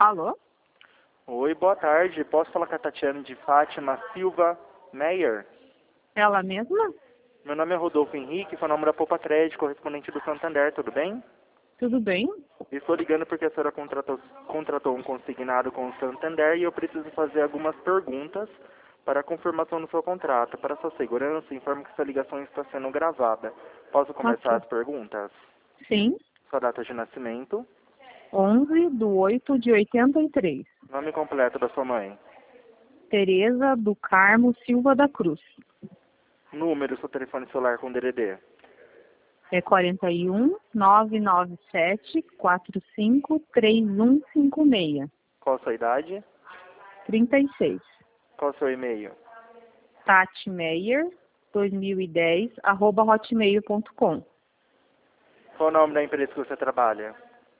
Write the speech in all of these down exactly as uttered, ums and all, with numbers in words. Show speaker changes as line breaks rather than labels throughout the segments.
Alô?
Oi, boa tarde. Posso falar com a Tatiana de Fátima Silva Meyer?
Ela mesma?
Meu nome é Rodolfo Henrique, sou nome da Poupa Crédito, correspondente do Santander, tudo bem?
Tudo bem?
Estou ligando porque a senhora contratou, contratou um consignado com o Santander e eu preciso fazer algumas perguntas para a confirmação do seu contrato. Para sua segurança, informo que essa ligação está sendo gravada. Posso começar
Ok.
as perguntas?
Sim.
Sua data de nascimento,
onze de oito de oitenta e três.
nome completo da sua mãe,
Tereza do Carmo Silva da Cruz.
número do seu telefone celular com D D D.
É quarenta e um, nove nove sete, quatro cinco, três um cinco seis.
Qual a sua idade?
trinta e seis.
Qual o seu e-mail?
Tati Meyer, dois mil e dez, arroba hotmail ponto com.
Qual o nome da empresa que você trabalha?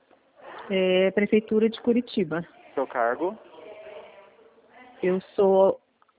É, Prefeitura de Curitiba.
Seu cargo?
Eu sou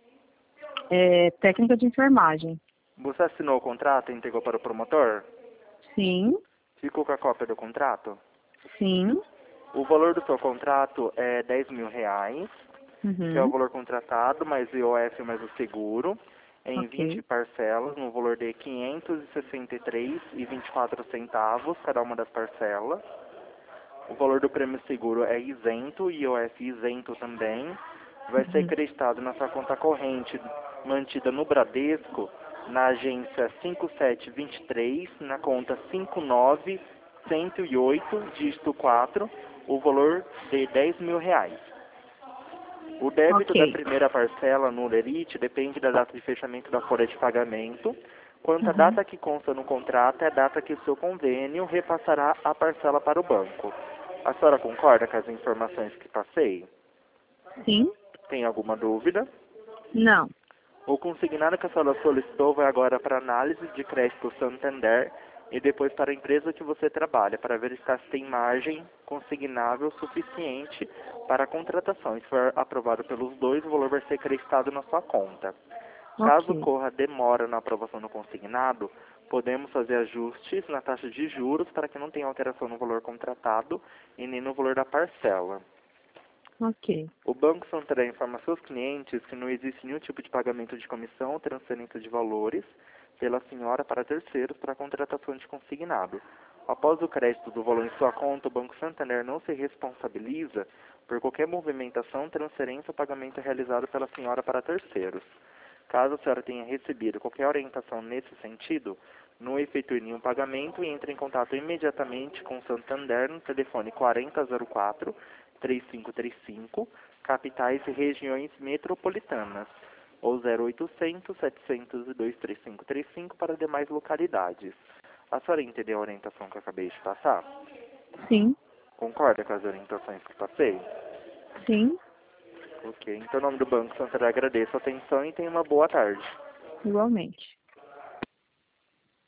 é, técnica de enfermagem.
Você assinou o contrato e entregou para o promotor?
Sim,
Ficou com a cópia do contrato?
sim.
O valor do seu contrato é dez mil reais, que é o
Uhum.
valor contratado, mais o I O F mais o seguro, em vinte
Ok.
parcelas, no valor de quinhentos e sessenta e três reais e vinte e quatro centavos, cada uma das parcelas. O valor do prêmio seguro é isento, I O F isento também. Vai ser
Uhum.
acreditado na sua conta corrente, mantida no Bradesco, na agência cinco sete dois três, na conta cinco nove um zero oito, dígito quatro, o valor de dez mil reais. O débito da
Ok.
primeira parcela no Lerite depende da data de fechamento da folha de pagamento. Quanto à
Uhum.
data que consta no contrato, é a data que o seu convênio repassará a parcela para o banco. A senhora concorda com as informações que passei?
Sim?
Tem alguma dúvida?
Não.
O consignado que a senhora solicitou vai agora para análise de crédito Santander e depois para a empresa que você trabalha, para verificar se tem margem consignável suficiente para a contratação. E se for aprovado pelos dois, o valor vai ser acreditado na sua conta. Caso
Ok.
ocorra demora na aprovação do consignado, podemos fazer ajustes na taxa de juros para que não tenha alteração no valor contratado e nem no valor da parcela.
Ok.
O Banco Santander informa seus clientes que não existe nenhum tipo de pagamento de comissão ou transferência de valores pela senhora para terceiros para a contratação de consignado. Após o crédito do valor em sua conta, o Banco Santander não se responsabiliza por qualquer movimentação, transferência ou pagamento realizado pela senhora para terceiros. Caso a senhora tenha recebido qualquer orientação nesse sentido, não efetue nenhum pagamento e entre em contato imediatamente com o Santander no telefone quarenta zero quatro, três cinco três cinco, capitais e regiões metropolitanas, ou zero oitocentos, setecentos e dois, três cinco três cinco para demais localidades. A senhora entendeu a orientação que eu acabei de passar?
Sim.
Concorda com as orientações que passei?
Sim.
Ok. Então, em nome do Banco Santander, agradeço a atenção e tenha uma boa tarde.
Igualmente.